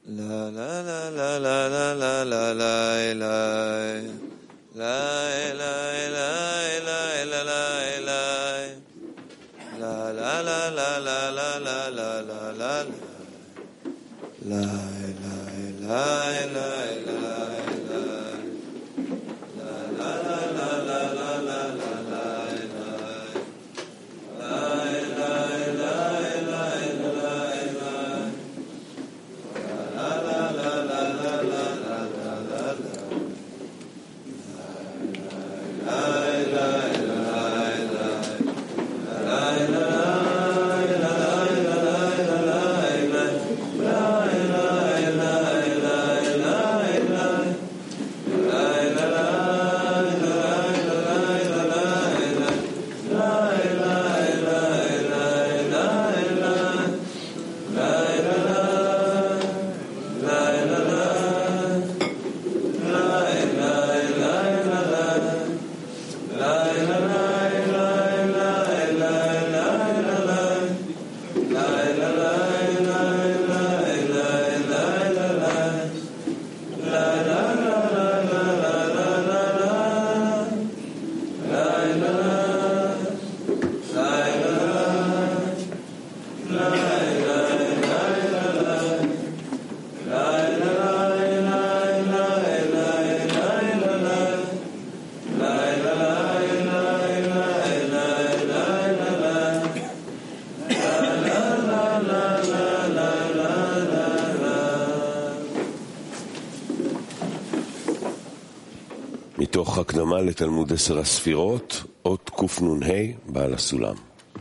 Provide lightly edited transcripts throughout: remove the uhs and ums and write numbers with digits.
מתוך הקדמה לתלמוד 10 הספירות, אות קנ"ה, בעל הסולם.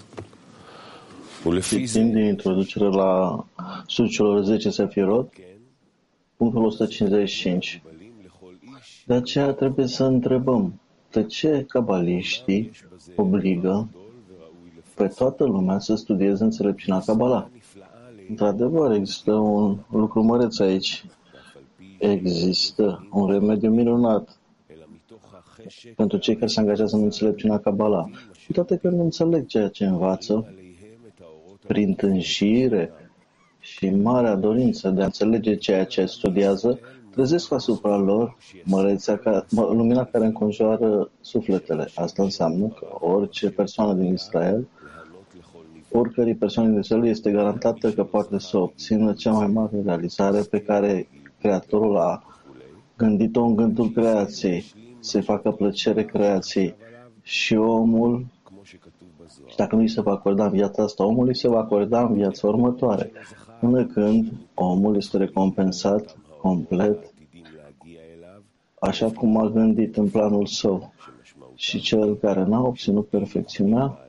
Citind din introducere la studiul celor 10 sefirot, punctul 155. De aceea trebuie să întrebăm, de ce cabaliștii obligă pe toată lumea să studieze înțelepciunea Kabbalah? Într-adevăr, există un lucru măreț aici. Există un remediu minunat pentru cei care se angajează în înțelepciunea Kabbalah. Cu toate că nu înțeleg ceea ce învață, prin tânjire și marea dorință de a înțelege ceea ce studiază, trezesc asupra lor lumina care înconjoară sufletele. Asta înseamnă că orice persoană din Israel, oricărei persoane din Israel este garantată că poate să obțină cea mai mare realizare pe care Creatorul a gândit-o în gândul creației, să-i facă plăcere creației. Și omul, și dacă nu îi se va acorda în viața asta, omul îi se va acorda în viața următoare, până când omul este recompensat complet, așa cum a gândit în planul său. Și cel care n-a obținut perfecțiunea,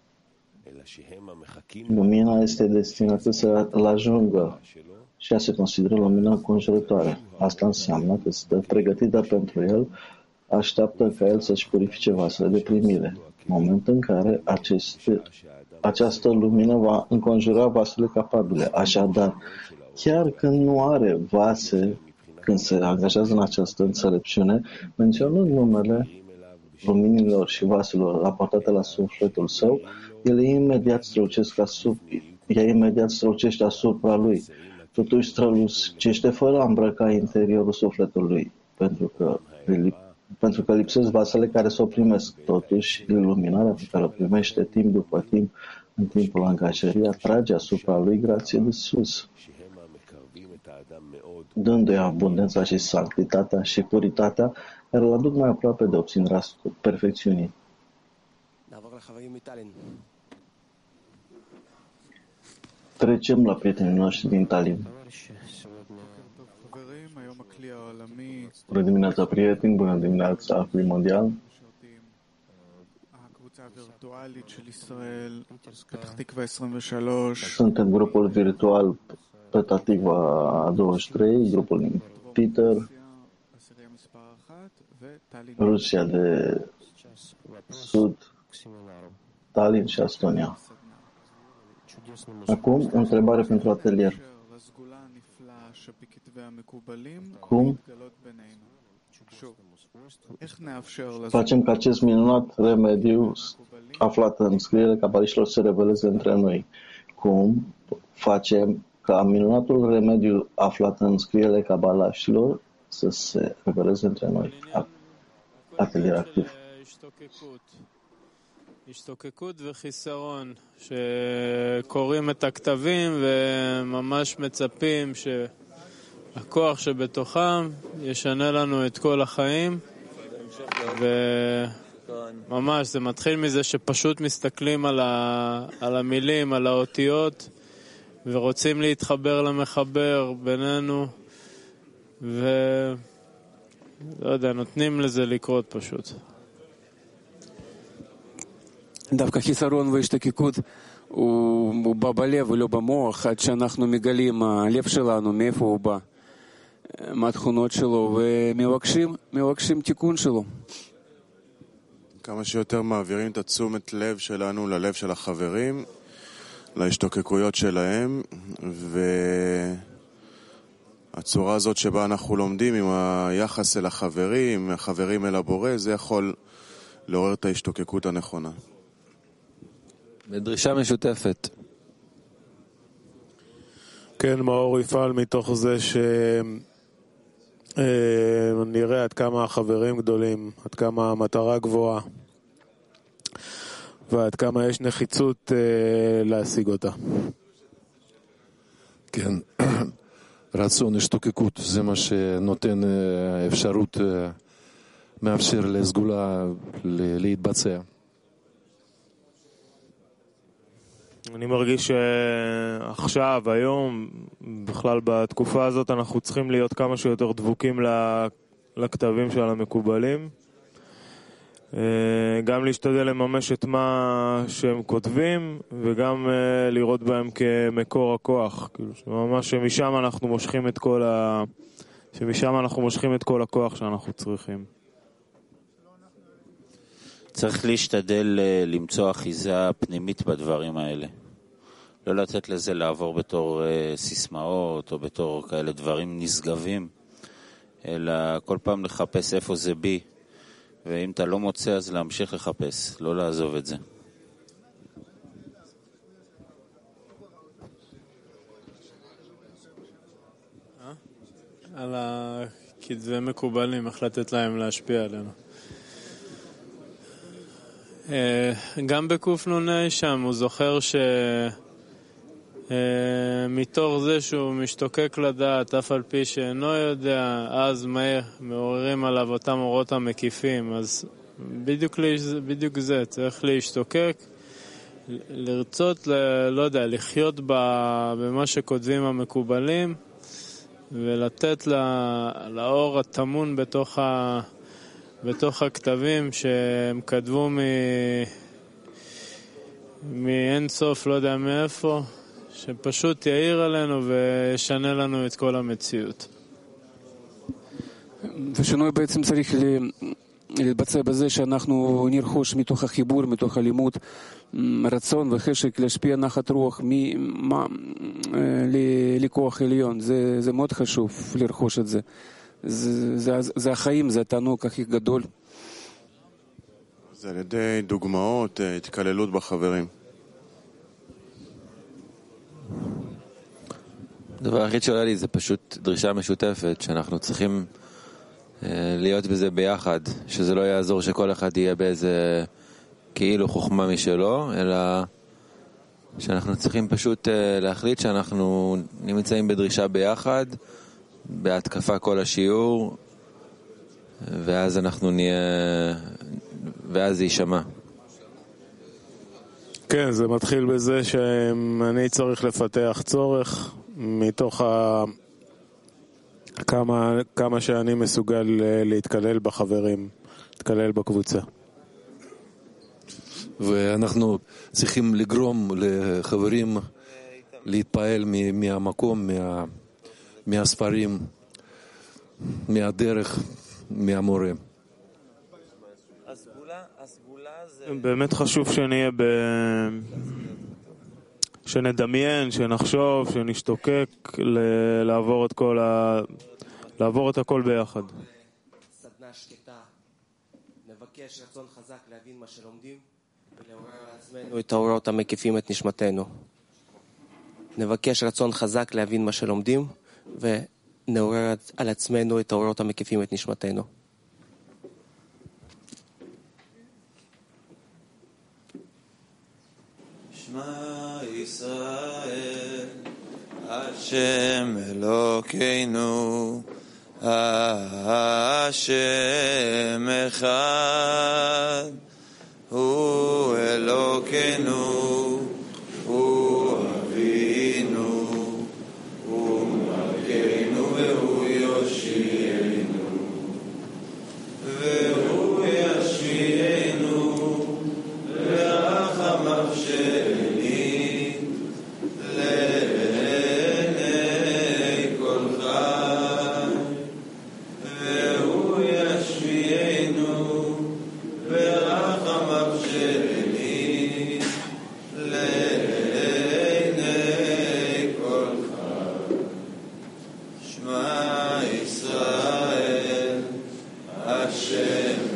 lumina este destinată să-l ajungă și a se consideră lumina înconjurătoare. Asta înseamnă că stă pregătită pentru el, așteaptă ca el să-și purifice vasele de primire. În momentul în care această lumină va înconjura vasele capabile. Așadar, chiar când nu are vase, când se angajează în această înțelepciune, menționând numele luminilor și vaselor raportate la sufletul său, ele imediat strălucește asupra lui. Totuși strălucește fără a îmbrăca interiorul sufletului, pentru că lipsesc vasele care să o primesc. Totuși, iluminarea pe care o primește timp după timp, în timpul angajării, atrage asupra lui grație de sus, dându-i abundența și sanctitatea și puritatea care îl aduc mai aproape de obținerea perfecțiunii. Trecem la prietenii noștri din Tallinn. Bună dimineața, prieteni! Bună dimineața, Acului Mondial! Suntem grupul virtual Petah Tikva 23, grupul din Peter, Rusia de Sud, Tallinn și Estonia. Acum, o întrebare pentru atelier. Cum facem ca acest minunat remediu aflat în scrierile cabaliștilor să se reveleze între noi? Cum facem ca minunatul remediu aflat în scrierile cabalaștilor să se reveleze între noi. Atelier activ. השתוקקות וחיסרון שקוראים את הכתבים וממש מצפים שהכוח שבתוכם ישנה לנו את כל החיים, וממש זה מתחיל מזה שפשוט מסתכלים על המילים, על האותיות, ורוצים להתחבר למחבר בינינו, ולא יודע, נותנים לזה לקרות פשוט. דווקא חיסרון והשתוקקות הוא בא בלב ולא במוח, עד שאנחנו מגלים הלב שלנו, מאיפה הוא בא, מה התכונות שלו, ומבקשים תיקון שלו. כמה שיותר מעבירים את התשומת לב שלנו ללב של החברים, להשתוקקויות שלהם, והצורה הזאת שבה אנחנו לומדים עם היחס אל החברים, החברים אל הבורא, זה יכול לעורר את ההשתוקקות הנכונה. בדרישה משותפת. כן, מאור יפעל מתוך זה שנראה עד כמה החברים גדולים, עד כמה המטרה גבוהה, ועד כמה יש נחיצות להשיג אותה. כן, רצון השתוקקות, זה מה שנותן אפשרות, מאפשר לסגולה להתבצע. אני מרגיש שעכשיו, היום, בכלל בתקופה הזאת, אנחנו צריכים להיות כמה שיותר דבוקים לכתבים של המקובלים. גם להשתדל לממש את מה שהם כותבים, וגם לראות בהם כמקור הכוח. ממש שמשם אנחנו מושכים את כל הכוח שאנחנו צריכים. צריך להשתדל למצוא אחיזה פנימית בדברים האלה. לא לתת לזה לעבור בתור סיסמאות או בתור כאלה דברים נשגבים, אלא כל פעם לחפש איפה זה בי, ואם אתה לא מוצא אז להמשיך לחפש, לא לעזוב את זה. על הכתבי מקובלים, איך לתת להם להשפיע עלינו. גם בקופנוני שם הוא זוכר מתוך זה שהוא משתוקק לדעת אף על פי שאינו יודע, אז מעוררים עליו אותם אורות המקיפים. אז בדיוק זה, צריך להשתוקק, לרצות, לא יודע, לחיות במה שכותבים המקובלים, ולתת לאור התמון בתוך הכתבים שהם כתבו מאין סוף, לא יודע מאיפה, שפשוט יאיר עלינו וישנה לנו את כל המציאות. ושינוי בעצם צריך להתבצע בזה שאנחנו נרכוש מתוך החיבור, מתוך הלימוד, רצון וחשק להשפיע נחת רוח לכוח עליון. זה מאוד חשוב לרכוש את זה. זה החיים, זה התענוג הכי גדול. זה על ידי דוגמאות, התקללות בחברים. הדבר היחיד שעולה לי זה פשוט דרישה משותפת, שאנחנו צריכים להיות בזה ביחד, שזה לא יעזור שכל אחד יהיה באיזה כאילו חוכמה משלו, אלא שאנחנו צריכים פשוט להחליט שאנחנו נמצאים בדרישה ביחד, בהתקפה כל השיעור, ואז אנחנו נהיה, ואז זה יישמע. כן, זה מתחיל בזה שאני צריך לפתח צורך מתוך כמה שאני מסוגל להתקלל בחברים, להתקלל בקבוצה. ואנחנו צריכים לגרום לחברים להתפעל מהמקום, מהספרים, מהדרך, מהמורה. באמת חשוב שנהיה שנדמיין, שנחשוב, שנשתוקק לעבור את הכל ביחד. סדנה שקטה, נבקש רצון חזק להבין מה שלומדים ולעורר על עצמנו את האורות המקיפים את נשמתנו. נבקש רצון חזק להבין מה שלומדים, ונעורר על עצמנו את האורות המקיפים את נשמתנו. שמע ישראל, השם אלוקינו, השם אחד, הוא אלוקינו, הוא אבינו, הוא מלכנו והוא יושיענו, והוא ישמיענו ברחמיו שני לעיני כל חי, והוא ישמיענו ברחמיו שני לעיני כל חי. שמע ישראל, השם